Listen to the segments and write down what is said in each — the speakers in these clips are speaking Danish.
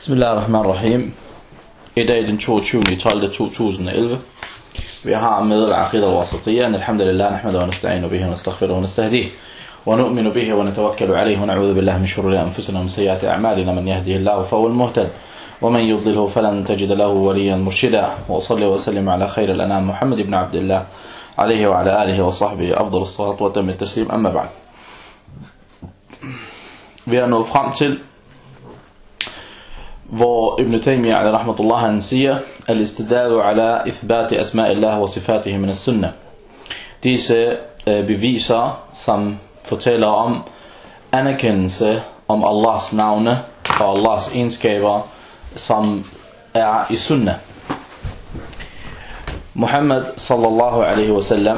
Bismillahirrahmanirrahim. I dag den 22.12.2011. Vi har med al-aqida al-wasatiyya. Alhamdulillah, nahmadu wa nasta'inu bihi wa nastaghfiruhu wa nastahdihi wa nu'minu bihi wa natawakkalu alayhi wa na'udhu billahi min shururi anfusina wa min sayyiati a'malina. Man yahdihillahu fahuwal muhtad wa man yudlilhu falan tajida lahu waliyan murshida. Wa usalli wa sallim ala khayril anam Muhammad ibn Abdullah alayhi wa ala alihi wa sahbihi afdalus salat wa tammit taslim. Amma ba'd. Vi er nået frem til, hvor Ibn Taymiyyah alayhi rahmatullah han siger, al-istidlal ala ithbati asma'illah wa sifatihi min as-sunnah. Disse beviser, som fortæller om anerkendelse om Allahs navne og Allahs egenskaber, som er i sunnah. Muhammad sallallahu alaihi wasallam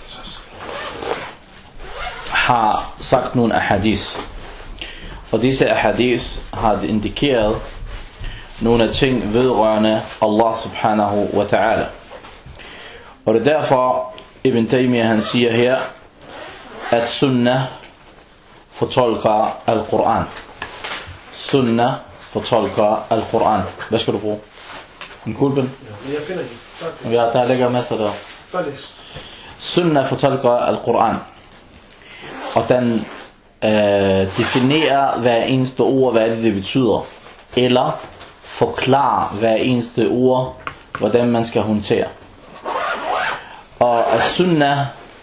har sagt nogle ahadith, og disse ahadith har indikeret nogle af ting vedrørende Allah subhanahu wa ta'ala. Og det er derfor Ibn Taymiyyah han siger her, at sunnah fortolker al-Quran. Sunnah fortolker al-Quran. Hvad skal du bruge? En kuglepen? Ja, jeg finder den. Ja, der ligger masser der. Sunnah fortolker al-Quran. Og den definerer hver eneste ord, hvad det betyder. Eller forklare hver eneste ord, hvordan man skal håndtere. Og as-sunnah,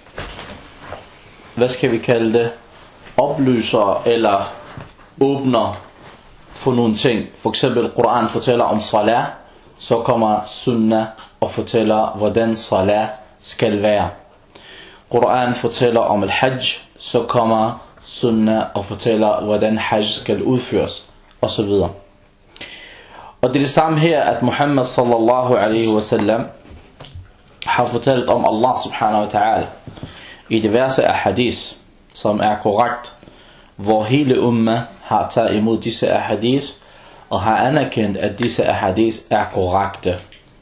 hvad skal vi kalde det, oplyser eller åbner for nogle ting. For eksempel Quran fortæller om salat, så kommer sunnah og fortæller hvordan salat skal være. Quran fortæller om al-hajj, så kommer sunnah og fortæller hvordan hajj skal udføres, og så videre. Og det er det samme her, at Muhammad sallallahu alaihi wasallam har fortalt om Allah subhanahu wa ta'ala i diverse ahadith, som er korrekt, hvor hele umma har taget imod disse ahadith og har anerkendt, at disse ahadith er korrekte.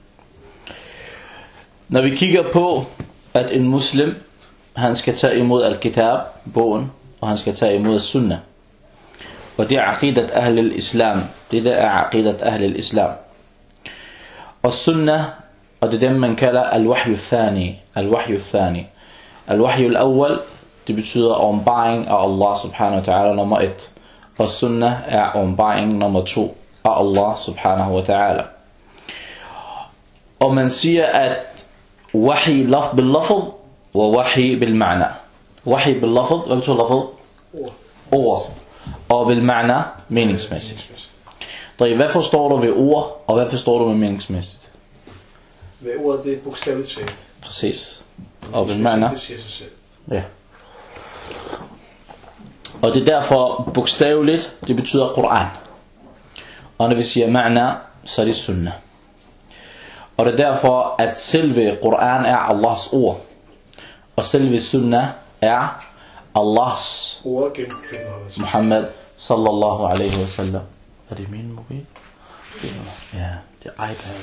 Når vi kigger på, at en muslim, han skal tage imod al-kitab, bogen, og han skal tage imod sunnah. Og det er aqidat ahl al-islam. Det der er aqidat ahl al-islam. Og sunnah, og det er dem man kalder al-wahyu thani. Al-wahyu thani. Al-wahyu al-awwal, det betyder åbenbaring af Allah subhanahu wa ta'ala nummer 1. Og sunnah er åbenbaring nummer 2 af Allah subhanahu wa ta'ala. Og man siger, at wahi bil lafz wa wahi bil ma'na. Wahi bil lafz, hvad betyder lafz? Ord. Og bil ma'na, meningsmæssigt. Hvad forstår du ved ord, og hvad forstår du med meningsmæssigt? Ved ord, det er bogstaveligt set. Præcis. Og bil ma'na? Det siger sig selv. Ja. Og det er derfor bogstaveligt, det betyder Quran. Og når vi siger ma'na, så er det sunnah. Og det er derfor, at selve Quran er Allahs ord. Og selve sunnah er Allahs ord genkendt Muhammad sallallahu alaihi wasallam. Er det min mobil? Ja, det er iPad.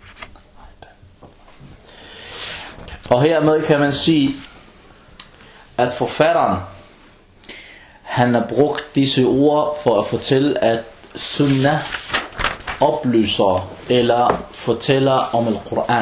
Og hermed kan man sige, at forfatteren, han har brugt disse ord for at fortælle, at sunnah oplyser eller fortæller om al-Quran.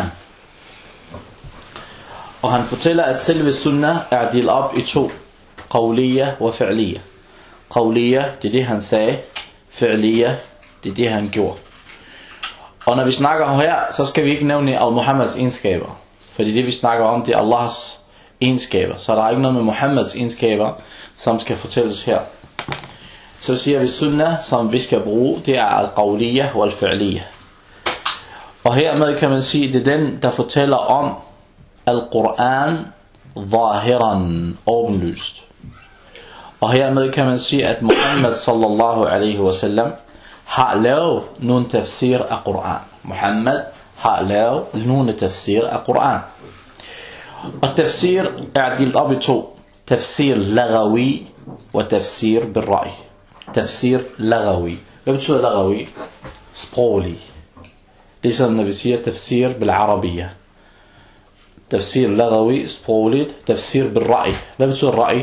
Og han fortæller, at selve sunnah er delt op i to. Qawliya og fi'liya. Qawliya, det er det han sagde. Fi'liya, det er det han gjorde. Og når vi snakker her, så skal vi ikke nævne al-Muhammads egenskaber. Fordi det vi snakker om, det er Allahs egenskaber. Så der er ikke noget med Muhammads egenskaber, som skal fortælles her. Så siger vi sunnah, som vi skal bruge, det er al-qawliya og al-fi'liya. Og hermed kan man sige, det er den, der fortæller om al-Quran zahiran, åbenlyst. Og hermed kan man sige, at Muhammad sallallahu alaihi wasallam har lavet nogle tafsir af Quran. Muhammad har lavet nogle tafsir af Quran. Og tafsir er delt op i to. Tafsir lagawi og tafsir bil-ra'i. Tafsir lagawi. Hvad betyder lagawi? Sproglig. Ligesom når vi siger tafsir bil-arabiya. Tafsir lagawi, sprogligt. Tafsir bil-ra'i. Hvad betyder ra'i?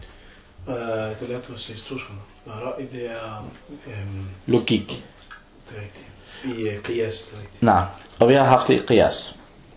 Det lærte du sidst, 2 sekunder. Ra'i, det er logik. Det er rigtigt. I qiyas, det er rigtigt. Nej, og vi har haft det i qiyas.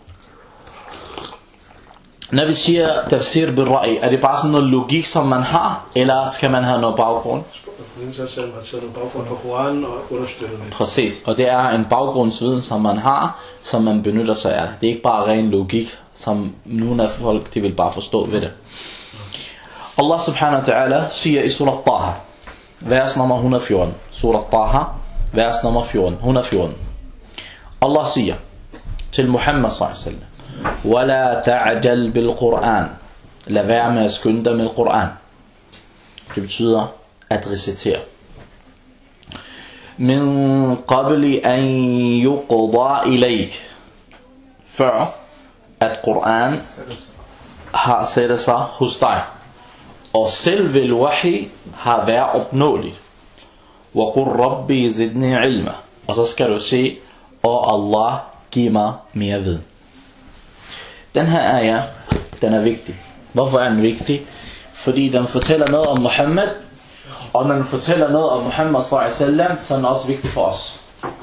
Når vi siger tafsir bil ra'i, er det bare sådan noget logik, som man har, eller skal man have noget baggrund? Det er så at man har taget en baggrund fra Koranen og understøtter det. Præcis, og det er en baggrundsviden, som man har, som man benytter sig af. Det er ikke bare ren logik, som nogle af folk, de vil bare forstå ved det. Allah subhanahu wa ta'ala siger i surah Taha, vers nummer 114. Surah Taha, vers nummer 114. Allah siger til Muhammad sallallahu alaihi wasallam: وَلَا تَعْجَلْ بِالْقُرْآنِ. Lad være med at skynde dig med Koran. Det betyder at recitere. Min qabli an yuqda ilayk. Før at Koran har sættet sig hos dig. Og selve al-wahi har været opnåelig. Wa qur rabbi zidni ilma. Og så skal du se, og Allah giv mig mere viden. Den her ayah, den er vigtig. Hvorfor er den vigtig? Fordi den fortæller noget om Muhammad, og når den fortæller noget om Muhammad sallallahu alaihi wasallam, så er den også vigtig for os.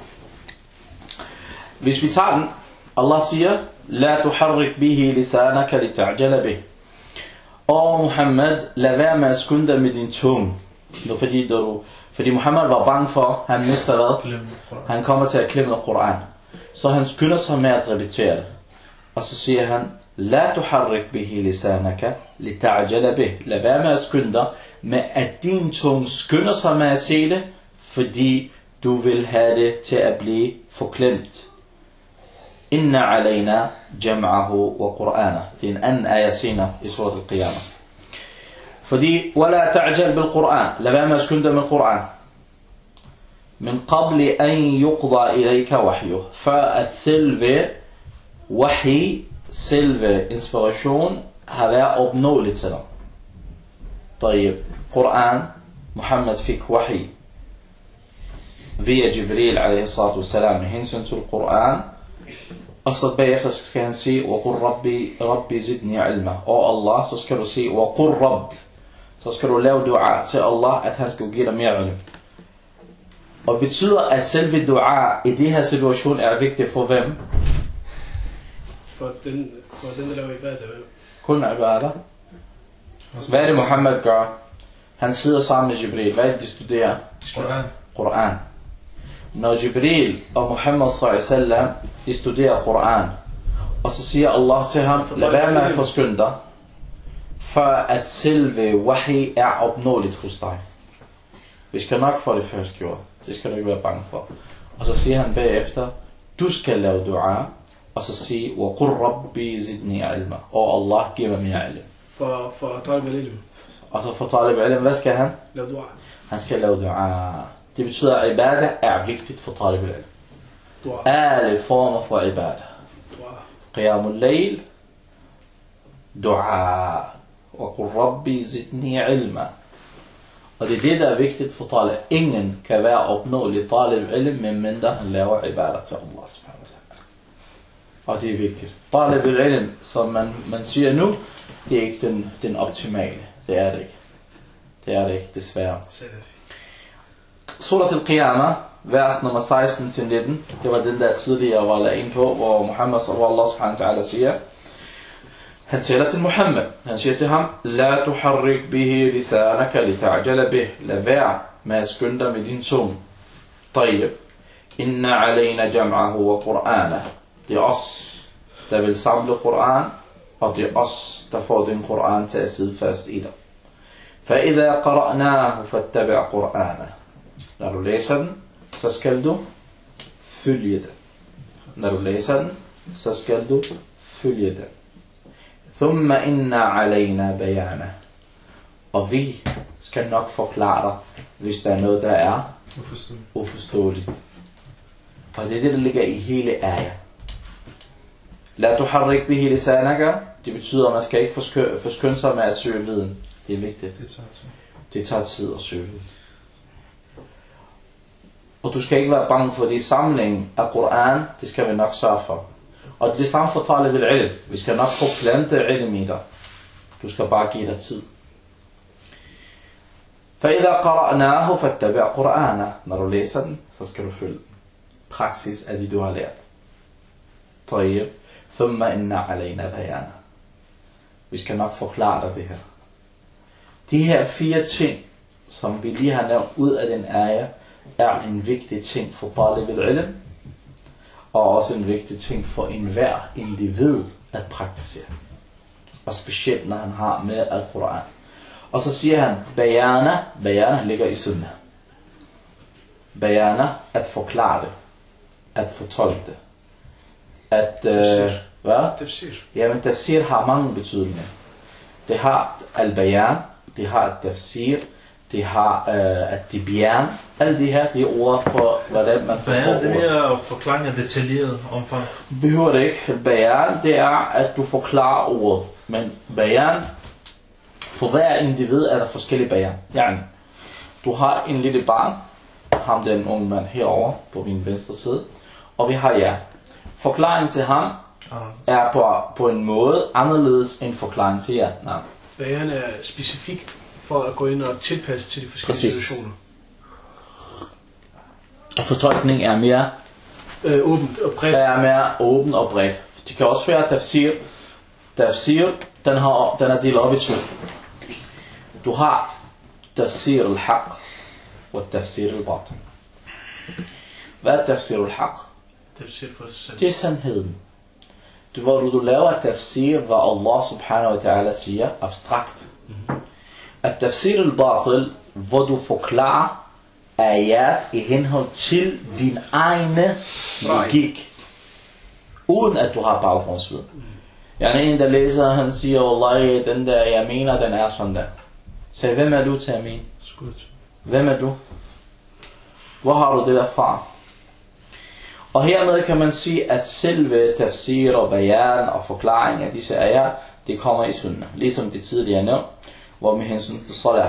Hvis vi tager den, Allah siger: La tuharrik bihi lisanaka lita'jala bih. Og Muhammad, lad være med at skynde dig med din tunge. Fordi Muhammad var bange for, han mister hvad? Han kommer til at klemme Koran. Så han skynder sig med at repetere det. Og så siger han: La tuharrik bihi lisanaka lita'jala bih. Lad være med at skynde dig med at din tunge skynder sig med at se det, fordi du vil have det til at blive forklemt. Inna alayna jam'ahu wa qur'ana. Det er en anden ayah senere i surat al-Qiyamah. Fordi wala ta'jal bil Qur'an. Lad være med at skynde dig med Qur'an. Min qabli an yuqda ilayka wahyu. Før at selve wahi, selve inspiration, har været opnåeligt til dig. طيب, Qur'an, Muhammad fik wahi via Jibril alayhi salatu wassalam med hensyn til Qur'an. Og så bagefter skal han sige: وَقُرْ رَبِّ زِدْنِي عِلْمًا. Og Allah, så skal du sige: وَقُرْ رَبِّ. Så skal du lave dua til Allah, at han skal give dig mere ilm. Og betyder, at selve dua i det her situation er vigtig for hvem? For den, der laver ibadah. Kun ibadah. Hvad er det Muhammad gør? Han sidder sammen med Jibril. Hvad er det de studerer? Qur'an. Når Jibril og Muhammad sallallahu alaihi wasallam de studerer Qur'an, og så siger Allah til ham: lad være med at forskynde dig, for at selve wahi er opnåeligt hos dig. Vi skal nok få det først gjort. Det skal du ikke være bange for. Og så siger han bagefter: du skal lave dua, og så sige: وَقُرْ رَبِّ زِدْنِي عِلْمًا. Og Allah giver mig mere ilm. For talib al-ilm. Og så for talib al-ilm, hvad skal han? Lave dua. Han skal lave dua. Det betyder, at ibadah er vigtigt for talib al-ilm. Alle former for ibadah. Qiyamul layl, dua, og qur rabbi zidni ilma. Og det er det, der er vigtigt for talib. Ingen kan være opnåelig talib al-ilm, medmindre han laver ibadah til Allah subhanahu wa ta'ala. Og det er vigtigt. Talib al-ilm, som man siger nu, det er ikke den optimale. Det er det ikke. Det er det ikke, desværre. Surat al-Qiyamah, vers nummer 16-19, det var den der tidligere var lagt ind på, hvor Muhammad sallallahu subhanahu wa ta'ala siger, han taler til Muhammad, han siger til ham: La tuharrik bihi lisanaka lita'jala bih. Lad være med at skynde dig med din tunge. طيب, inna alayna jam'ahu wa qur'ana. Det er os, der vil samle Qur'an, og det er os, der får din Qur'an til at sidde fast i dig. فَإِذَا قَرَأْنَاهُ فَاتَّبِعْ قُرْآنَهُ. Når du læser den, så skal du følge den. Når du læser den, så skal du følge den. ثُمَّ إِنَّ عَلَيْنَا بَيَانَهُ. Og vi skal nok forklare dig, hvis der er noget, der er uforståeligt. Og det er det, der ligger i hele ayah. La tuharrik bihi lisanaka. Det betyder, at man skal ikke forskynde sig med at søge viden. Det er vigtigt. Det tager tid at søge viden. Og du skal ikke være bange for det samling af Qur'an. Det skal vi nok sørge for. Og det er det samme for talib al-ilm. Vi skal nok få plante ilm i dig. Du skal bare give dig tid. فَإِذَا قَرَأْنَاهُ فَاتَّبِعْ قُرْآنَهُ. Når du læser den, så skal du følge den. praksis af det, du har lært. طيب ثم إن علينا بيانا. Vi skal nok forklare dig det her. De her 4 ting, som vi lige har nævnt ud af den ayah, er en vigtig ting for talib al-ilm, og også en vigtig ting for enhver individ at praktisere. Og specielt når han har med al-Quran. Og så siger han, bayana ligger i sunnah. Bayana, at forklare det, at fortolke det. At, hvad? Tafsir. Jamen, tafsir har mange betydninger. Det har al-bayan, det har al-tafsir, det har at-tibyan. Alle de her, de er ord for, hvordan man forstår ordet. Bayan, det er forklaring af detaljeret omfang. Behøver det ikke. Bayan, det er, at du forklarer ordet. Men bayan, for hver individ er der forskellige bayan. Yani, du har en lille barn, ham den unge mand herovre på min venstre side, og vi har jer. Forklaringen til ham er på en måde anderledes end forklaringen til jer. Nej. Bayan er specifikt for at gå ind og tilpasse til de forskellige situationer. Og fortolkning er mere åbent og bredt. Det kan også være tafsir. Tafsir, den er delt op i 2. Du har tafsir al-haq og tafsir al-batil. Hvad er tafsir al-haq? Det er sandheden. Hvor du laver tafsir, hvad Allah subhanahu wa ta'ala siger, abstrakt. At tafsir al-batil, hvor du forklarer ayat i henhold til din egne logik, uden at du har baggrundsviden. Jeg er en, der læser, han siger, Wallahi, den der, jeg mener, den er sådan der. Så hvem er du til at mene? Hvem er du? Hvor har du det der fra? Og hermed kan man sige, at selve tafsir og bayan og forklaring af disse ayat, det kommer i sunnah. Ligesom det tidligere nævnt, hvor med hensyn til salah.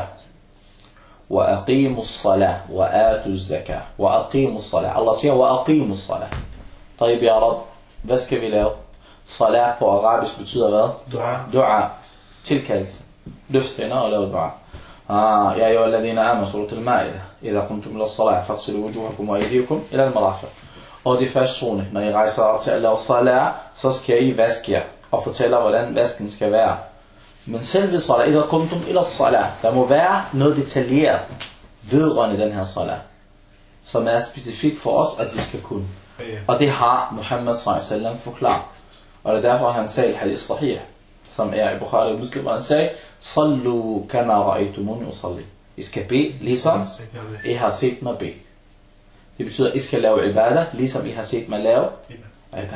وَأَقِيمُوا الصَّلَاةِ وَآتُوا الزَّكَاةِ وَأَقِيمُوا الصَّلَاةِ Allah siger, وَأَقِيمُوا الصَّلَاةِ. طيب ya Rab, hvad skal vi lave? Salah på arabisk betyder hvad? Dua. Tilkaldelse. Løft hænder og lave dua. يا أيها الذين آمنوا سورة المائدة إذا قمتم إلى الصلاة فاغسلوا وجوهكم وأيديكم إلى المرافق. Og det første zone, når I rejser op til at lave salah, så skal I vaske jer og fortælle, hvordan vasken skal være. Men selve salah, إذا قمتم إلى الصلاة, der må være noget detaljeret vedrørende den her salah, som er specifikt for os, at vi skal kunne. Og det har Muhammad s.a.w. forklaret. Og det er derfor, han sagde hadith sahih, som er i Bukhari og Muslim, og han sagde, Sallu kama ra'aytumuni usalli. I skal bede, ligesom I har set mig bede. Det betyder, at I skal lave ibadah, ligesom I har set mig lave ibadah.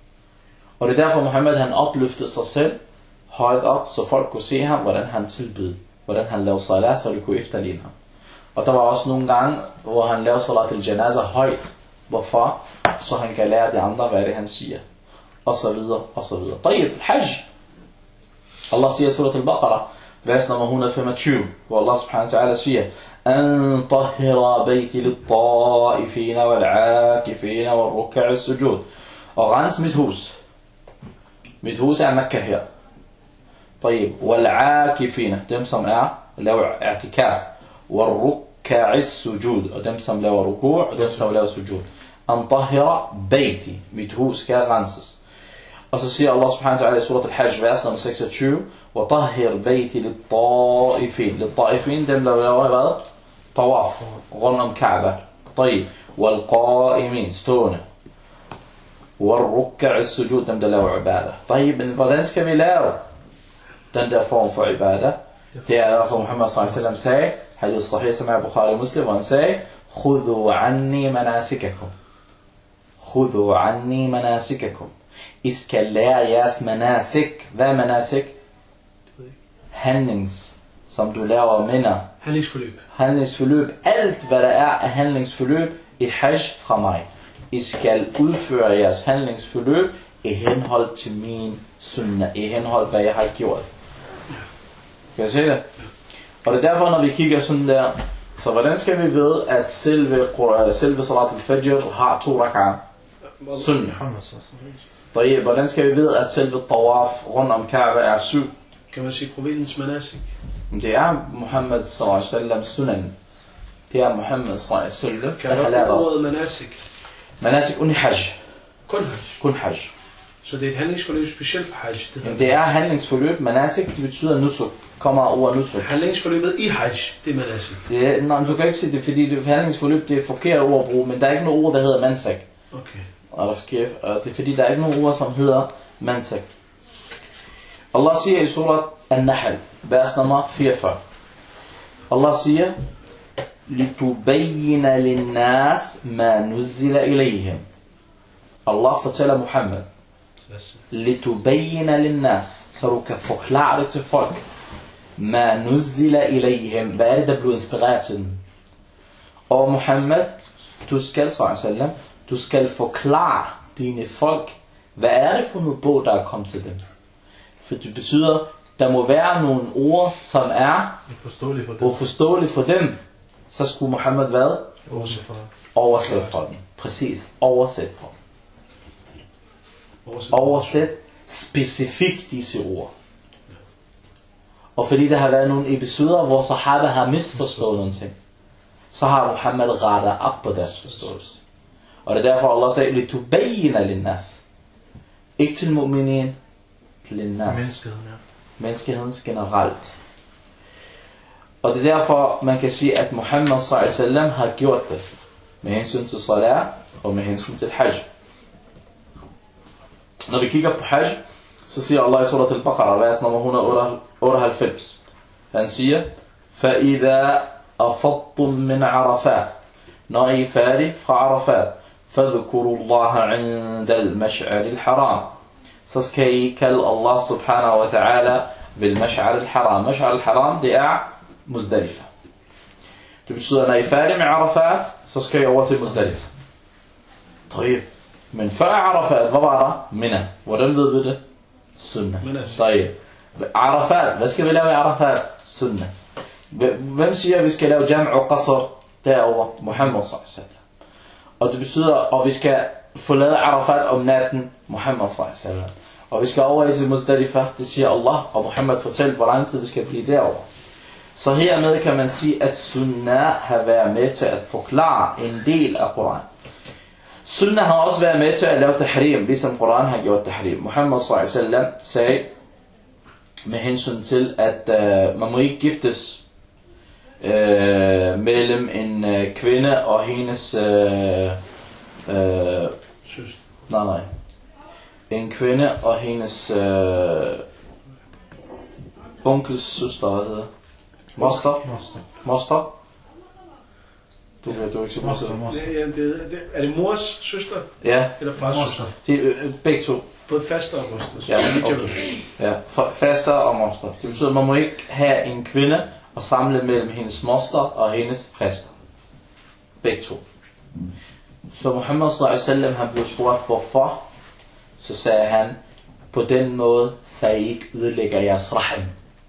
Og det er derfor, Muhammad han opløftede sig selv højt op, så folk kunne se ham, hvordan han tilbød, hvordan han lavede salat, så de kunne efterligne ham. Og der var også nogle gange, hvor han lavede salat til janaza højt. Hvorfor? Så han kan lære de andre, hvad det han siger. Og så videre, og så videre. طيب, hajj. Allah siger i surat al-Baqarah, vers nummer 125, hvor Allah subhanahu wa ta'ala siger, أن طهر بيتي للطائفين والعاكفين والركع السجود. Og rens mit hus. Mit hus er Mekka her. طيب, والعاكفين, dem som laver i'tikaf. والركع السجود, og dem som laver ruku' og dem som laver sujud. أن طهر بيتي, mit hus skal renses. Og så siger Allah subhanahu wa ta'ala i surat al-Hajj, vers nummer 26, وطهر بيتي للطائفين. للطائفين, dem der laver hvad? Tawaf, rundt om Kaaba. طيب, والقائمين, stående. والركع السجود, dem der laver ibadah. طيب, men hvordan skal vi lave den der form for ibadah? Det er altså Muhammad s.a.w. sagde, hadith sahih som er Bukhari Muslim, hvor han sagde, خُذُوا عَنِّي مَنَاسِكَكُمْ. خُذُوا عَنِّي مَنَاسِكَكُمْ. I skal lære jeres manasik. Hvad er manasik? Handlings, som du laver minder. Handlingsforløb. Alt hvad der er af handlingsforløb i hajj fra mig. I skal udføre jeres handlingsforløb i henhold til min sunnah. I henhold hvad jeg har gjort. Kan I se det? Og det er derfor, når vi kigger sådan der, så hvordan skal vi vide, at selve salat al-fajr har 2 rak'ah? Sunnah. Hvordan skal vi vide, at selve tawaf rundt om Kaaba er 7? Kan man sige profetens manasik? Det er Muhammad s.a.w. sunan. Det er Muhammad s.a.w. Kan man ordet manasik? Manasik kun i hajj. Kun hajj. Kun hajj. Så det er et handlingsforløb specielt for hajj? Det er handlingsforløb. Manasik, det betyder nusuk. Kommer over nusuk. Handlingsforløbet i hajj, det er manasik? Ja, nej, du kan ikke sige det, fordi det handlingsforløb, det er forkert ord at bruge, men der er ikke noget ord, der hedder mansak. Okay. Og det er fordi, der er ikke nogen ord, som hedder mansak. Allah siger i surat An-Nahl, vers nummer 44. Allah siger, لِتُبَيِّنَ لِلنَّاسِ مَا نُزِّلَ إِلَيْهِمْ. Allah fortæller Muhammed, لِتُبَيِّنَ لِلنَّاسِ, så du kan forklare det til folk, مَا نُزِّلَ إِلَيْهِمْ. Hvad er det, der blev inspireret til dem? Og Muhammed, du skal forklare dine folk, hvad er det for noget bog, der er kommet til dem? For det betyder, der må være nogle ord, som er uforståelige for dem. Så skulle Muhammed hvad? Oversætte for dem. Præcis, oversætte for dem. Oversæt specifikt disse ord. Og fordi der har været nogle episoder, hvor sahaba har misforstået nogle ting, så har Muhammed rettet op på deres forståelse. Og det er derfor Allah sagde, لِتُبَيِّنَ لِلنَّاسِ. Ikke til mu'minin, til linnas. Menneskehedens generelt. Og det er derfor, man kan sige, at Muhammad s.a.v. har gjort det. Med hensyn til salat og med hensyn til hajj. Når vi kigger på hajj, så siger Allah i surat al-Baqarah, vers nummer 198. Han siger, فَإِذَا أَفَضْتُم مِّنْ عَرَفَاتٍ. Når I er færdige fra Arafat, فَذْكُرُوا اللَّهَ عِنْدَ الْمَشْعَرِ الْحَرَامِ. Så skal I kalde Allah subhanahu wa ta'ala ved Mash'ar al-Haram. Mash'ar al-Haram, det er Muzdalifa. Det betyder, når I er færdige med Arafat, så skal I over til Muzdalifa. طيب. Men før Arafat, hvad var der? Mina. Hvordan ved vi det? Sunnah. طيب. Arafat, hvad skal vi lave i Arafat? Sunnah. Hvem siger, at vi skal lave jam' og qasr derover? Muhammad s.a.w. Og det betyder, at vi skal forlade Arafat om natten, Muhammad s.a.w. Og vi skal over til Muzdalifa, det siger Allah, og Muhammad fortæller, hvor lang tid vi skal blive derover. Så hermed kan man sige, at sunnah har været med til at forklare en del af Koran. Sunnah har også været med til at lave tahrim, ligesom Koran har gjort tahrim. Muhammad s.a.w. sagde med hensyn til, at man må ikke giftes mellem en kvinde og hendes nej. En kvinde og hendes onkels søster, hvad hedder? Moster? Du ikke sige moster. Er det mors søster? Ja. Eller fars søster? Begge to. Både faster og moster. Ja, okay. Ja, faster og moster. Det betyder, at man må ikke have en kvinde og samle mellem hendes moster og hendes faster. Begge to. Så Muhammad s.a.w. han blev spurgt, hvorfor? Så sagde han, på den måde, så I ikke ødelægger jeres rahim.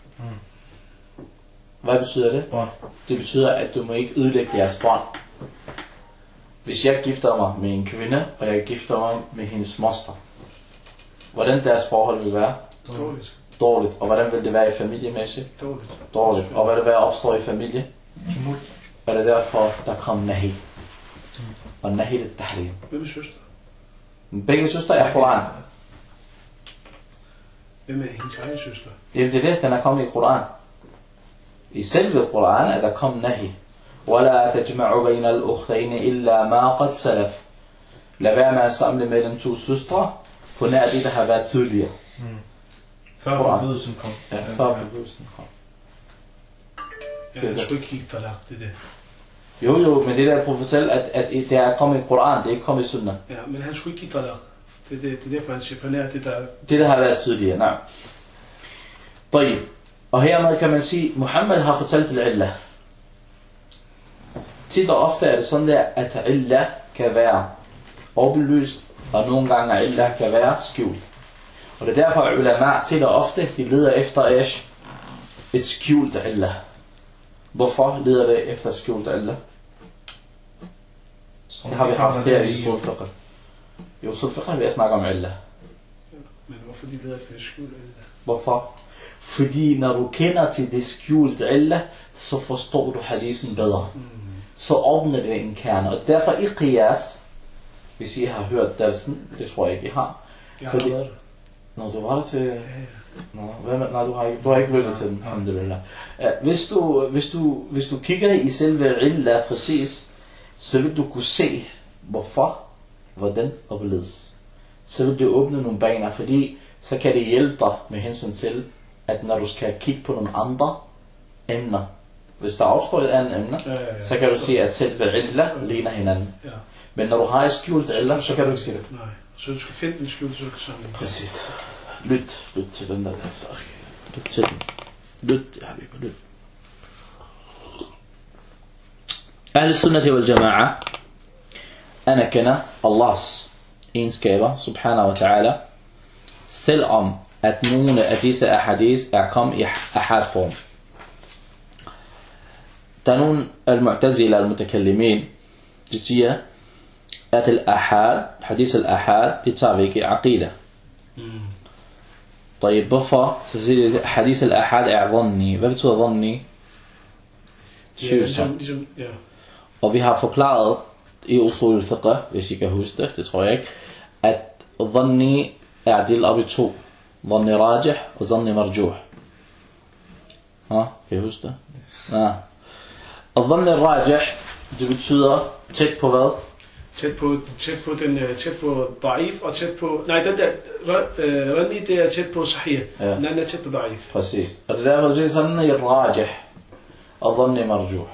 Hvad betyder det? Det betyder, at du må ikke ødelægge jeres bånd. Hvis jeg gifter mig med en kvinde, og jeg gifter mig med hendes moster, hvordan deres forhold vil være? Dårligt. Og hvordan vil det være i familiemæssigt? Dårligt. Og hvad det være opstår i familie? Og det er derfor, der kom nahi. Og nahi det tahrim. Hvem er søster? Begge søster er Koran. Hvem er hendes egen søster? Jamen det er det, den er kommet i Koran. I selve Koran er der kommet nahi. وَلَا تَجْمَعُ بَيْنَ الْأُخْتَيْنِ إِلَّا مَا قَدْ سَلَفْ. Lad være med at samle mellem to søstre på nær det, der har været tidligere. Før forbydelsen kom. Ja, før forbydelsen kom. Ja, jeg skulle ikke kigge talaq, det er det. Jo, men det der prøver at fortælle, at det er kommet i Koran, det er ikke kommet i Sunnah. Ja, men han skulle ikke give talaq. Det er derfor, han separerer det der... Det, der har været tidligere, nej. طيب. Og hermed kan man sige, Muhammad har fortalt til Allah. Tit og ofte er det sådan der, at Allah kan være overbelyst, og nogle gange Allah kan være skjult. Og det er derfor, at ulama tit og ofte, de leder efter et skjult Allah. Hvorfor leder det efter et skjult Allah? Det har vi haft her i Usul Fiqh. I Usul Fiqh har vi snakket om Allah. Men hvorfor de leder efter et skjult Allah? Hvorfor? Fordi når du kender til det skjulte Allah, så forstår du hadisen bedre. Så åbner det en kerne. Og derfor i qiyas, hvis I har hørt dansen, det tror jeg ikke, I har. Jeg har været der. Når du var der til... Ja. Nej, du har ikke lyttet til den. Alhamdulillah. Hvis du kigger i selve illa præcis, så vil du kunne se, hvorfor, hvordan og hvorledes. Så vil du åbne nogle baner, fordi så kan det hjælpe dig med hensyn til, at når du skal kigge på nogle andre emner, hvis der opstår et andet emne, så kan du se, at selve illa ligner hinanden. Ja. Men når du har et skjult illa, så kan du ikke se det. Nej, så du skal finde den skjult, så du kan samle. Præcis. Lyt til den der sag. Lyt til den. Lyt, ja, lyt. Ahl sunnati wal jama'a anerkender Allahs egenskaber, subhanahu wa ta'ala, selvom at nogle af disse ahadith er kommet i ahad-form. Der er nogle al-mu'tazila al-mutakallimin, de siger, at al-ahad, hadith al-ahad, det tager vi ikke i aqida. طيب hvorfor? Så siger de, hadith al-ahad er dhanni. Hvad betyder dhanni? Tvivlsom. Ja. Og vi har forklaret i usul al-fiqh, hvis I kan huske det tror jeg ikke, at dhanni er delt op i to. Dhanni rajih og dhanni marjuh. Kan I huske det? Ja. Og dhanni rajih, det betyder tæt på hvad? Tæt på da'if og tæt på... Nej, den der... Rani, det er tæt på sahih. Ja. Den anden er tæt på da'if. Præcis. Og det er derfor, at det er sådan en rajih og dhanni marjuh.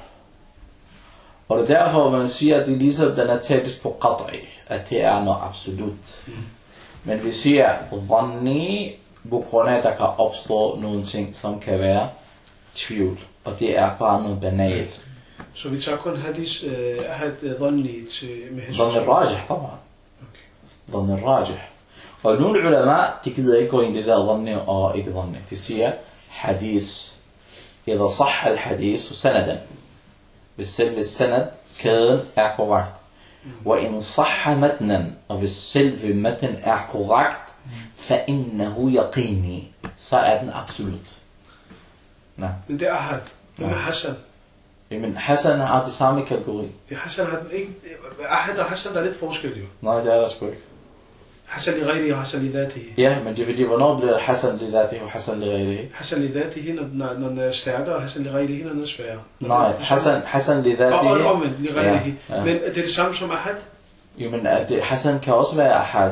Og det er derfor, man siger, at det er ligesom, den er tættest på qat'i, at det er noget absolut. Men vi siger, dhanni, på grund af, at der kan opstå nogle ting, som kan være tvivl. Og det er bare noget banalt. Så vi tager kun hadith dhanni til med hensyn til... Dhanni rajih, طبعا. Dhanni rajih. Og nogle ulema, de gider ikke gå ind i det der dhanni og ikke dhanni. De siger, hadith, إذا صح الحديث سندا. بالسلب السند كان korrekt. وإن صح متنا أو بالسلب متن korrekt فإنه يقيني. Så er den absolut. Nej. Men det er ahad. Men Hassan. Men Hassan har det samme kategori. Ja, Hassan har den ikke... Ahad og Hassan, der er lidt forskel jo. Nej, det er der sgu ikke. Hassan li ghayrihi og Hassan li dhatihi. Ja, men det er fordi, hvornår bliver Hassan li dhatihi og Hassan li ghayrihi? Hassan li dhatihi, når den er stærkere, og Hassan li ghayrihi, når den er sværere. Nej, Hassan li dhatihi... Og li ghayrihi. Men er det det samme som ahad? Jo, men Hassan kan også være ahad.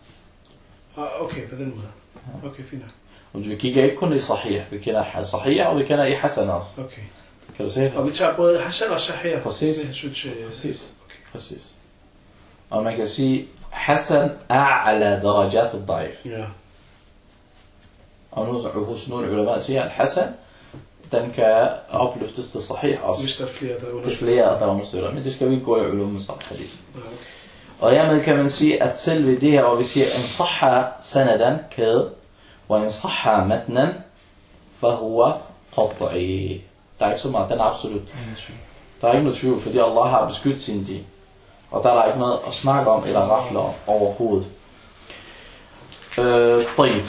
Okay, på den måde. Okay, fint. Og vi kigger ikke kun i sahih. Vi kender sahih, og vi kender i Hassan også. Okay. Kan du se det? Og vi tager både Hassan og sahih. Præcis. Præcis. Og man kan sige, Hassan a'ala darajat al-da'if. Ja. Og nu hos nogle ulema siger, at Hassan, den kan opløftes til sahih også. Hvis der er flere, der understøtter. Hvis flere, der understøtter. Men det skal vi ikke gå i ulum hadith. Og hermed kan man sige, at selve det her, hvor vi siger, en sahha sanadan kæde, og en sahha matnan, fahuwa qat'i. Der er ikke så meget, den er absolut. Der er ikke noget tvivl, fordi Allah har beskyttet sin din. Og der er ikke noget at snakke om, eller rafle om overhovedet. طيب.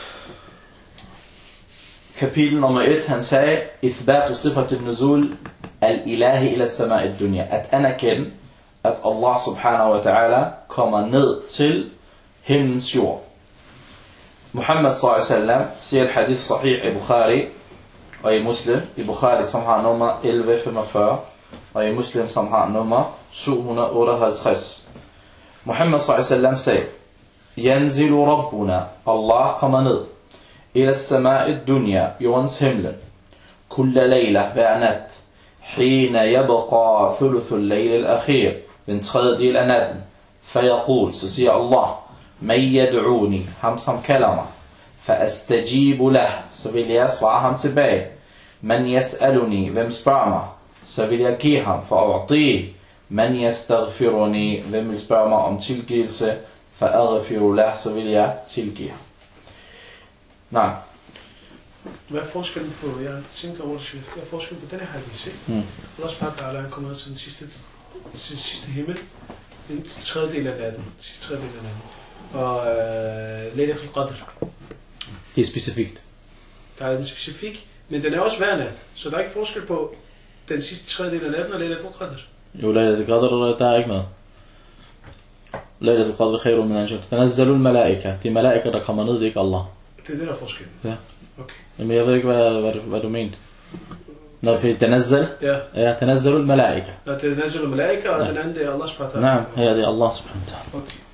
Kapitel nummer 1, han sagde, Ithbatu sifat al-nuzul al-ilahi ila as-sama'i ad-dunya. At anerkende, at Allah subhanahu wa ta'ala kommer ned til himlens jord. Muhammad sallallahu alaihi wasallam siger hadith sahih i Bukhari og i Muslim. I Bukhari, som har nummer 1145, og i Muslim, som har nummer 758. Muhammad sallallahu alaihi wasallam sagde, Yanzilu Rabbuna, Allah kommer ned, ila as-sama'i ad-dunya, jordens himmel, kulla layla, hver nat, hina yabqa thuluth al-layl al-akhir, den tredje del af natten, fayaqul, så siger Allah, man yad'uni, ham som kalder mig, fa'astajibu lah, så vil jeg svare ham tilbage, man yas'aluni, hvem spørger mig, så vil jeg give ham for at man yastaghfiruni, hvem vil spørge mig om tilgivelse, fa'aghfiru lah, så vil jeg tilgive ham. Nej. Hvad er forskellen på, jeg tænker over det, hvad er forskellen på denne hadith, ikke? Allah subhanahu wa ta'ala, han kommer ned til den sidste himmel, den tredje del af natten, sidste tredje del af natten, og Laylatul Qadr. Det er specifikt. Der er den specifik, men den er også hver nat, så der er ikke forskel på den sidste tredje del af natten og Laylatul Qadr. Jo, Laylatul Qadr, der er ikke noget. Laylatul Qadr khayrun min alf shahr. Tanazzalu al-malaika. De malaika, der kommer ned, det er ikke Allah. Det er det, der er forskellen. Ja. Okay. Jamen, jeg ved ikke, hvad du mente. Når vi tanazzal, ja, tanazzalu al-malaika. Ja, det er Tanazzalu al-malaika, og den anden, det er Allah subhanahu wa ta'ala. Naam, her det er Allah subhanahu wa ta'ala. Okay.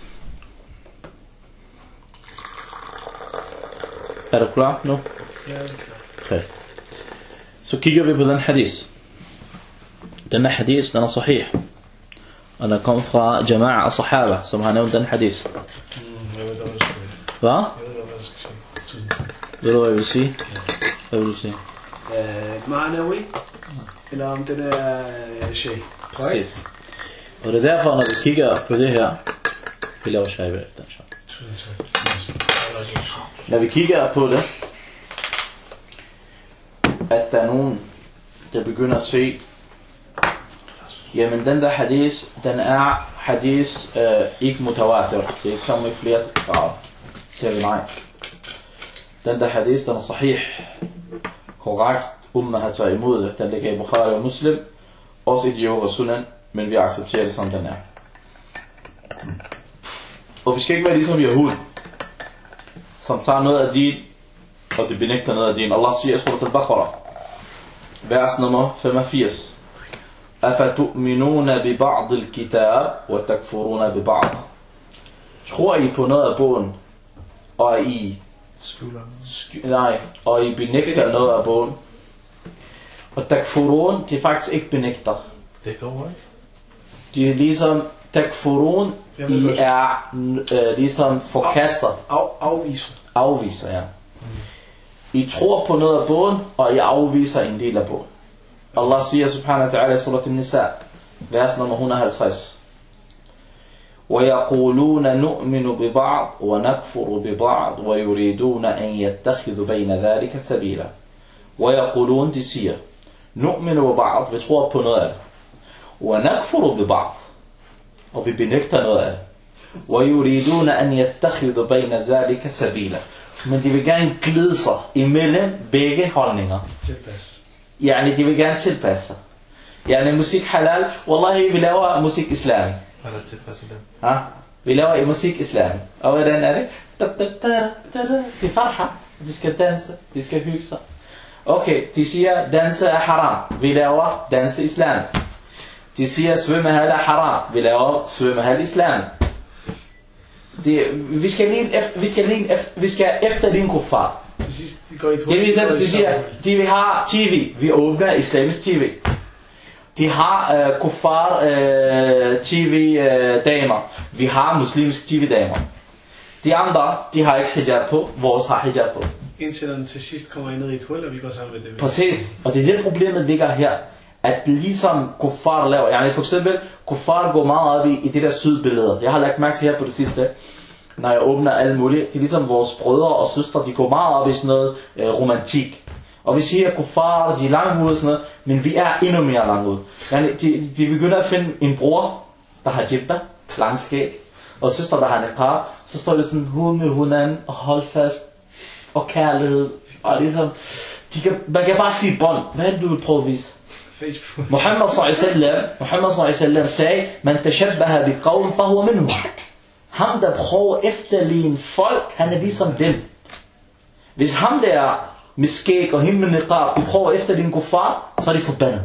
Er du klar nu? Ja, det er klart. Okay. Så kigger vi på den hadith. Denne hadith, den er sahih. Og den kom fra jama'a af sahaba, som har nævnt den hadith. Jeg ved, hvad skal sige. Hvad? Jeg ved, hvad skal sige. Ved du, hvad jeg vil sige? Hvad vil du sige? Ma'nawi, eller om den er shay. Præcis. Og det er derfor, når vi kigger på det her, vi laver shayba efter. Når vi kigger på det, at der er nogen, der begynder at se, jamen den der hadith, den er hadith ikke mutawatir. Det kommer i flere grader. Siger vi nej. Den der hadith, den er sahih. Korrekt. Umma har taget imod det. Den ligger i Bukhari og Muslim. Også i de øvrige sunan. Men vi accepterer det som den er. Og vi skal ikke være ligesom Yahud, som tager noget af din, og det benægter noget af din. Allah siger i surat al-Baqarah, vers nummer 85. أَفَتُؤْمِنُونَ بِبَعْضِ الْكِتَابِ وَتَكْفُرُونَ بِبَعْضِ. Tror I på noget af bogen, og I og I benægter noget af bogen. Og takfurun, det er faktisk ikke benægter. Det går ikke. De er ligesom takfurun, I er ligesom forkaster. Afviser, ja. I tror på noget af bogen, og I afviser en del af bogen. Allah siger subhanahu wa ta'ala i surat al-Nisa, vers nummer 150. وَيَقُولُونَ نُؤْمِنُ بِبَعْضٍ وَنَكْفُرُ بِبَعْضٍ وَيُرِيدُونَ أَنْ يَتَّخِذُ بَيْنَ ذَلِكَ سَبِيلًا. وَيَقُولُونَ, de siger, نُؤْمِنُ بِبَعْضٍ, vi tror på noget af det. وَنَكْفُرُ بِبَعْضٍ, og vi benægter noget af det. وَيُرِيدُونَ أَنْ يَتَّخِذُ بَيْنَ ذَلِكَ سَبِيلًا. Men de vil gerne glide sig imellem begge holdninger. Yani de vil gerne tilpasse sig. Yani musik halal, wallahi vi laver musik islami. Eller tilpasse dem. Ha? Vi laver musik islami. Og hvordan er det? De farha, de skal danse, de skal hygge sig. Okay, de siger danse er haram. Vi laver danse islami. De siger svømmehal er haram. Vi laver svømmehal islami. Vi skal efter din kuffar. Det er ligesom, de siger, de vil have TV. Vi åbner islamisk TV. De har kuffar TV-damer. Vi har muslimsk TV-damer. De andre, de har ikke hijab på. Vores har hijab på. Indtil den til sidst kommer ind i et hul, og vi går sammen med dem. Præcis. Og det er det problemet ligger her. At ligesom kuffar laver. Yani for eksempel, kuffar går meget op i det der sydbilleder. Jeg har lagt mærke til her på det sidste. Når jeg åbner alle mulige. Det er ligesom vores brødre og søstre. De går meget op i sådan noget romantik. Og vi siger, at kuffar, de er langt ude og sådan noget. Men vi er endnu mere langt ude. Yani, de begynder at finde en bror, der har jibba, langskæg. Og søster, der har niqab. Så står det sådan, hud med hunden og hold fast. Og kærlighed. Og ligesom, man kan bare sige bånd. Hvad er det, du vil prøve at vise? Muhammad s.a.v. sagde, man tashabbaha bi qawm fahuwa minhum. Ham der prøver efterligne folk, han er ligesom dem. Hvis ham der med skæg og hende med niqab, de prøver efterligne kuffar, så er de forbandet.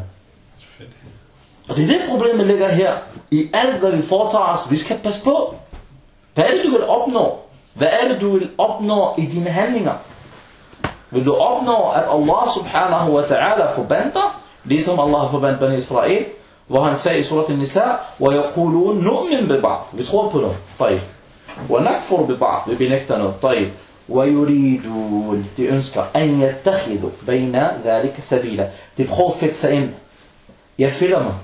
Og det er det problemet ligger her. I alt hvad vi foretager os, vi skal passe på. Hvad er det du vil opnå? Hvad er det du vil opnå i dine handlinger? Vil du opnå at Allah subhanahu wa ta'ala forbander, ligesom Allah har forbandt Bani Israel, hvor han sagde i surat al-Nisa, وَيَقُولُونَ نُؤْمِنْ بِبَعْضٍ, vi tror på noget, طيب. وَنَكْفُرُ بِبَعْضٍ, vi benægter noget, طيب. وَيُرِيدُونَ, de ønsker, أَنْ يَتَّخِذُ بَيْنَ ذَلِكَ سَبِيلًا, de prøver at fedte sig ind. Jeg fedter mig.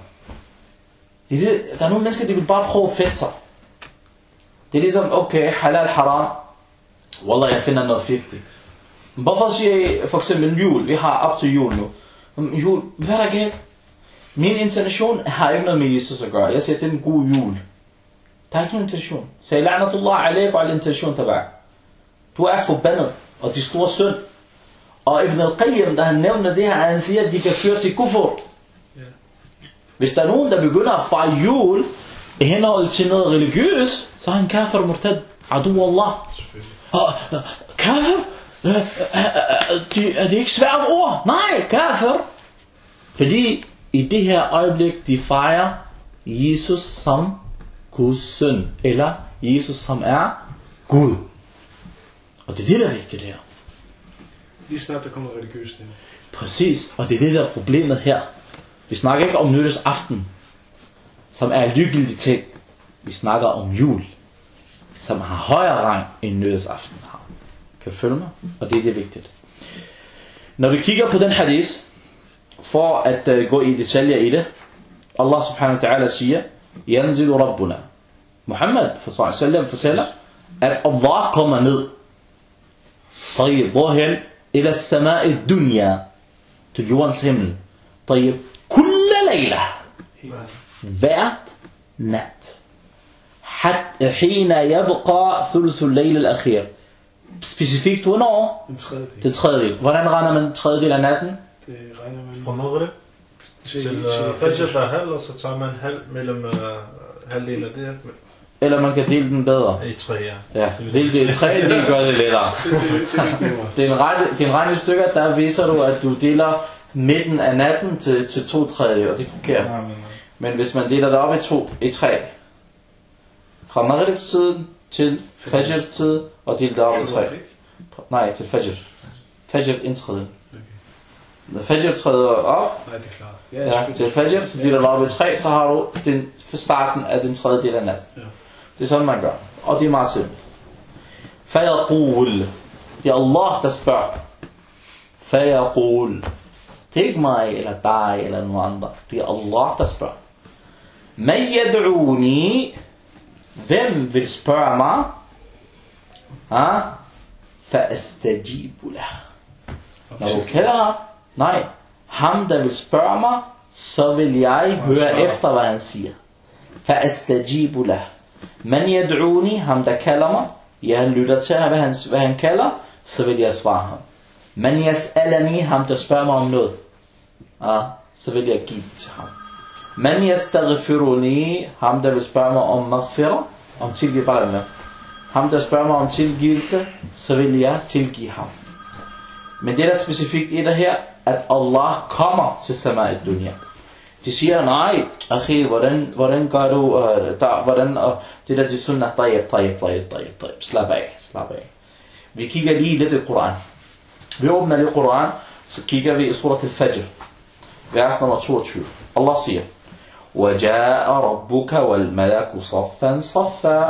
Der er nogle mennesker, de vil bare prøve at fedte sig. Det er ligesom, okay, halal, haram, wallah, jeg finder noget 50. Hvorfor siger I for eksempel jul? Vi har op til jul nu. Jul, hvad er der galt? Min intention har ikke noget med Jesus at gøre. Jeg siger til den god jul. Der er ikke nogen intention. Så la'natullah alayk og al intention tabak. Du er forbandet, og de store synd. Og Ibn al-Qayyim, da han nævner det her, han siger, at de kan føre til kufur. Hvis der er nogen, der begynder at fejre jul, i henhold til noget religiøst, så er han kafir murtad. Adu Allah. Kafir? Er det ikke svært ord? Nej, kafir. Fordi i det her øjeblik, de fejrer Jesus som Guds søn. Eller Jesus som er Gud. Og det er det, der er vigtigt her. Lige snart der kommer religiøst ind. Præcis, og det er det, der er problemet her. Vi snakker ikke om nytårsaften, som er en lykkelig ting. Vi snakker om jul, som har højere rang end nytårsaften har. Kan du følge mig? Og det er det vigtigt. Når vi kigger på den hadith, for at gå i detaljer i det, Allah subhanahu wa ta'ala siger, Yanzilu Rabbuna. Muhammad fortæller, at Allah kommer ned. طيب, hvorhen? إلى السماء الدنيا, til jordens himmel. طيب, كل ليلة, hvert nat. حين يبقى ثلث الليل الأخير. Specifikt hvornår? Den tredje del. Hvordan regner man tredje del af natten? Det regner man fra Maghrib til Fajr, der er halv, og så tager man halv mellem halvdelen af det. Eller man kan dele den bedre. I 3, ja. Ja, dele det i 3, det gør det lettere. Det er en regnestykker, der viser du, at du deler midten af natten til 2/3, og det er forkert. Men hvis man deler det op i 3, fra Maghrib-tiden til Fajr-tid, og deler det op i 3. Nej, til Fajr. Fajr indtræden. Når Fajr træder op, til Fajr, så deler du op i 3, så har du den for starten af den tredje del af natten. Det er sådan man gør, og det er meget simpelt. Fayaqul, det er Allah der spørger. Fayaqul, det er ikke mig eller dig eller nogen andre. Det er Allah der spørger. Man yad'uni, hvem vil spørge mig? Fa'astajibu lah. Når du kalder ham, nej, ham der vil spørge mig, så vil jeg høre efter hvad han siger. Fa'astajibu lah. Man yad'uni, ham der kalder mig, jeg lytter til hvad han kalder, så vil jeg svare ham. Man yas'alani, ham der spørger mig om noget, så vil jeg give til ham. Man yastaghfiruni, ham der vil spørge mig om maghfirah, om tilgivelse. Ham der spørger mig om tilgivelse, så vil jeg tilgive ham. Men det der er specifikt i det her, at Allah kommer til sama'i dunya. De siger, nej, akhi, hvordan gør du, det der de sunnah, tayyib, slap af. Vi kigger lige lidt i Koran. Vi åbner lige Koran, så kigger vi i surat al-Fajr, vers nummer 22. Allah siger, وَجَاءَ رَبُّكَ وَالْمَلَكُ صَفًّا صَفًّا.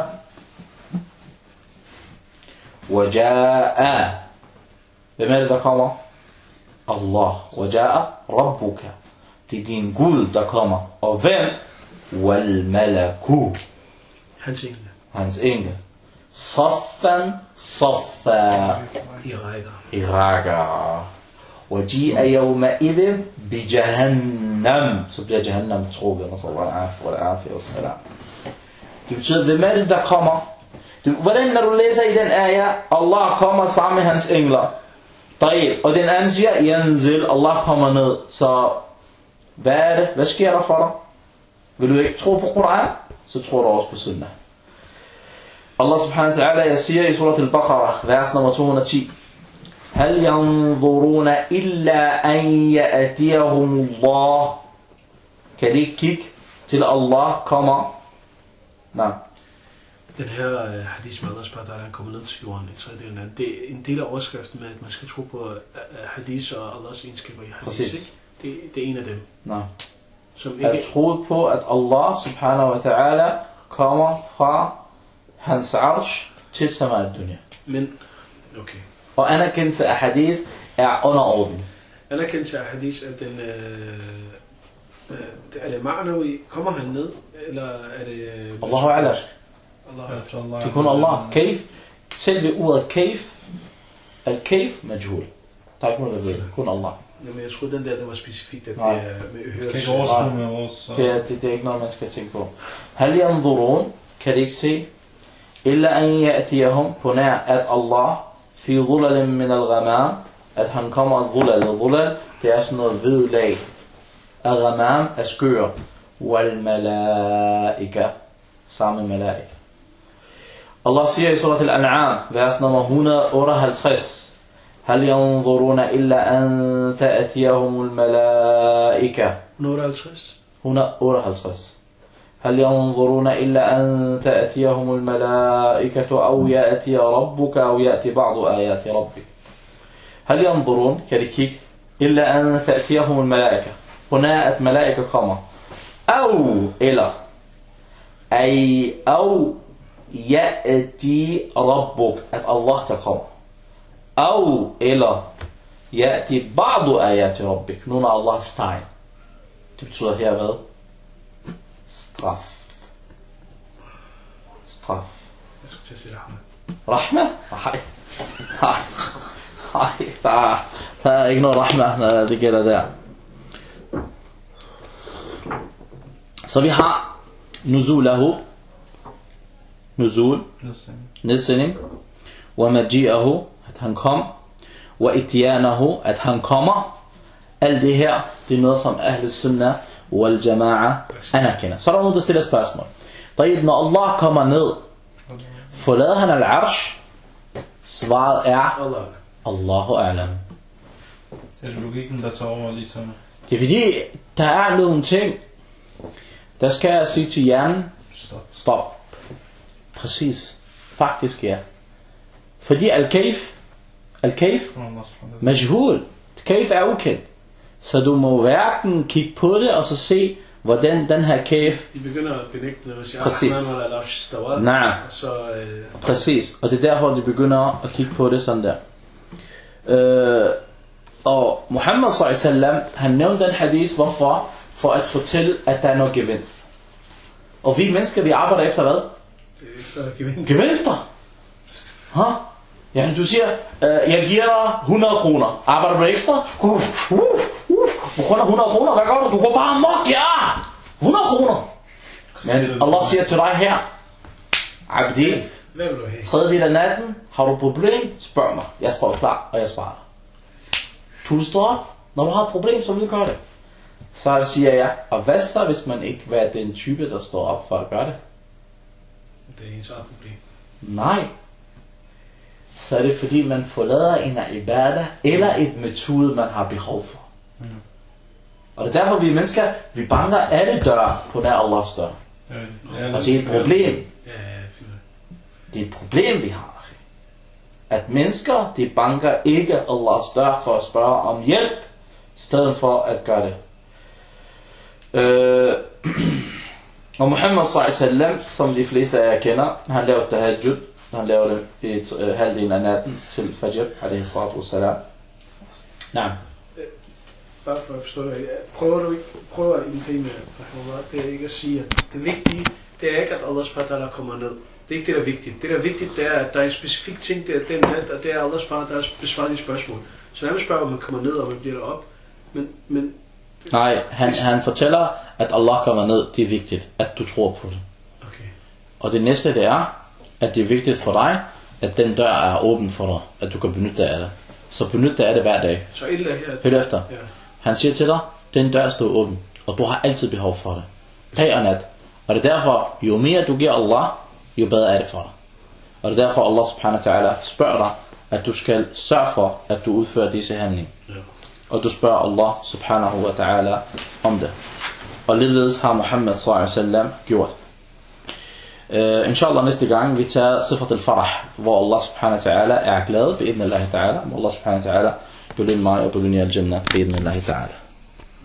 وَجَاءَ, hvem er det der kommer? Allah. وَجَاءَ رَبُّكَ, det er din Gud der kommer. Og hvem? وَالْمَلَكُ, hans engel. صَفًّا صَفًّا, i rækker. وَجِيءَ يَوْمَئِذٍ بِجَهَنَّمْ, så bliver Jahannam trukket. Det betyder, hvem er det der kommer? Hvordan når du læser i den ayah, Allah kommer sammen med hans engler. Og den anden siger, Yanzil, Allah kommer ned. Så hvad er det? Hvad sker der for dig? Vil du ikke tro på Koran? Så tror du også på sunnah. Allah subhanahu wa ta'ala siger i surat al-Baqarah, vers nummer 210. هل ينظرون إلا أن يأتيهم الله. Kan de ikke kigge til Allah kommer? Nej. Den her hadith med Allah spørger, der er kommet ned til jorden i tredjedelen af det er en del af overskriften med, at man skal tro på hadith og Allahs egenskaber i hadith. Præcis. Det er en af dem. Nej. Som ikke... Jeg troede på, at Allah subhanahu wa ta'ala kommer fra hans arsh til sama'i dunya. Men, okay. Og anerkendelse af hadith er underordnet. Anerkendelse af hadith, at den er det ma'nawi, kommer han ned, eller er det... Allahu a'lam. Det er kun Allah. Kayf, selve ordet kayf, al-kayf majhul. Der er ikke noget, der ved. Kun Allah. Jamen jeg troede den der, det var specifikt, at det er med hørelse. Det er ikke noget, man skal tænke på. Hal yanzurun, kan de ikke se, illa an ya'tiyahum, på nær at Allah, fi dhulalin min al-ghamam, at han kommer af dhulal. Dhulal, det er sådan noget hvid lag. Al-ghamam er skyer. Wal malaika, sammen med malaika. Allah siger i surat al-An'am, vers nummer 158, هل ينظرون إلا أن تأتيهم الملائكة 158 هل ينظرون إلا أن تأتيهم الملائكة أو يأتي ربك أو يأتي بعض آيات ربك. هل ينظرون كذلك إلا أن تأتيهم الملائكة. هنا الملائكة قامة أو إلى أي أو يأتي ربك الله تقام أو إلى يأتي بعض آيات ربك. Nogle af Allahs tegn. Det betyder her hvad? Straf. Straf. Jeg skal til at sige rahma. Rahma? Nej. Der er ikke noget rahma, når det gælder der. Så vi har nuzulahu. Nuzul. Nedsending. Wa maji'ahu. At han kom. Wa ityanahu. At han kommer. Alt det her, det er noget som Ahl Sunnah wal Jama'a anerkender. Så er der nogen, der stiller spørgsmål. Når Allah kommer ned, forlader han al-arsh? Svaret er Allahu a'lam. Det er logikken, der tager over ligesom. Det er fordi, der er nogle ting, der skal jeg sige til hjernen, stop. Præcis. Faktisk ja. Fordi al-kayf, majhul. Kayf er ukendt. Så du må hverken kigge på det og så se, hvordan den her kayf. De begynder at benægte noget, siger, præcis. Nej. Præcis. Og det er derfor, de begynder at kigge på det sådan der. Og Muhammad sallallahu han nævnte den hadith, hvorfor? For at fortælle, at der er noget gevinst. Og vi mennesker, vi arbejder efter hvad? Gevinster. Ja, du siger, jeg giver dig 100 kroner. Arbejder du ekstra? Du får 100 kroner, hvad gør du? Du går bare amok, ja! 100 kroner. Men Allah siger til dig her, Abdi, tredje del af natten, har du et problem? Spørg mig. Jeg står klar, og jeg svarer. Du står op. Når du har et problem, så vil du gøre det. Så siger jeg, og hvad så, hvis man ikke er den type, der står op for at gøre det? Det er ens eget problem. Nej. Så er det fordi, man forlader en ibadah, eller et metode, man har behov for. Og det er derfor, vi mennesker, vi banker alle døre på nær Allahs dør. Og det er et problem. Det er et problem, vi har. At mennesker, de banker ikke Allahs dør for at spørge om hjælp, i stedet for at gøre det. Og Muhammad sallallahu som de fleste af jer kender, han lavede tahajjud. Han lavede det i halvdelen af natten til Fajr, alaihi salatu wassalam. Nej. Bare for at forstå det, prøver at indtage med, det er ikke at sige, at det vigtige, det er ikke, at Allah subhanahu kommer ned. Det er ikke det, der er vigtigt. Det, der er vigtigt, det er, at der er en specifik ting, det er den nat, og det er Allah subhanahu, der besvarer de spørgsmål. Så når man spørger, om man kommer ned, og man bliver derop, men nej, han fortæller, at Allah kommer ned, det er vigtigt, at du tror på det. Okay. Og det næste, det er, at det er vigtigt for dig, at den dør er åben for dig, at du kan benytte dig af det. Så benyt dig af det hver dag. Så et her. Hør efter. Ja. Han siger til dig, den dør står åben, og du har altid behov for det. Dag og nat. Og det er derfor, jo mere du giver Allah, jo bedre er det for dig. Og det er derfor, Allah subhanahu wa ta'ala spørger dig, at du skal sørge for, at du udfører disse handlinger. Ja. Og du spørger Allah subhanahu wa ta'ala om det. Og ligeledes har Muhammad sallallahu alaihi wasallam gjort. Inshallah næste gang vi tager sifat al-farah, hvor Allah subhanahu wa ta'ala er glad, bi'idnillahi ta'ala, og Allah subhanahu wa ta'ala belønner mig og belønner al-jannah, bi'idnillahi ta'ala.